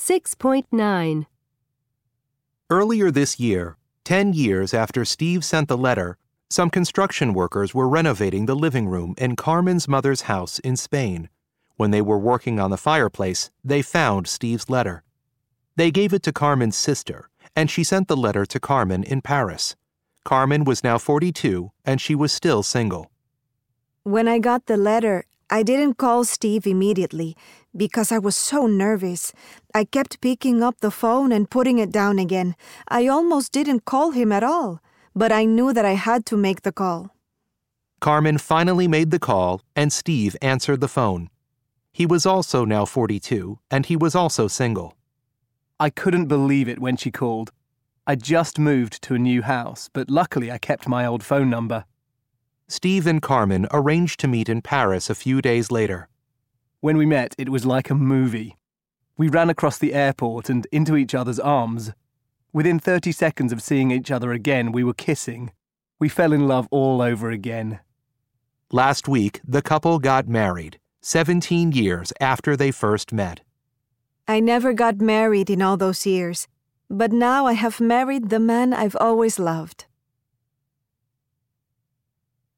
6.9. Earlier this year, 10 years after Steve sent the letter, some construction workers were renovating the living room in Carmen's mother's house in Spain. When they were working on the fireplace, they found Steve's letter. They gave it to Carmen's sister, and she sent the letter to Carmen in Paris. Carmen was now 42, and she was still single. When I got the letter, I didn't call Steve immediately because I was so nervous. I kept picking up the phone and putting it down again. I almost didn't call him at all, but I knew that I had to make the call. Carmen finally made the call, and Steve answered the phone. He was also now 42, and he was also single. I couldn't believe it when she called. I just moved to a new house, but luckily I kept my old phone number. Steve and Carmen arranged to meet in Paris a few days later. When we met, it was like a movie. We ran across the airport and into each other's arms. Within 30 seconds of seeing each other again, we were kissing. We fell in love all over again. Last week, the couple got married, 17 years after they first met. I never got married in all those years, but now I have married the man I've always loved.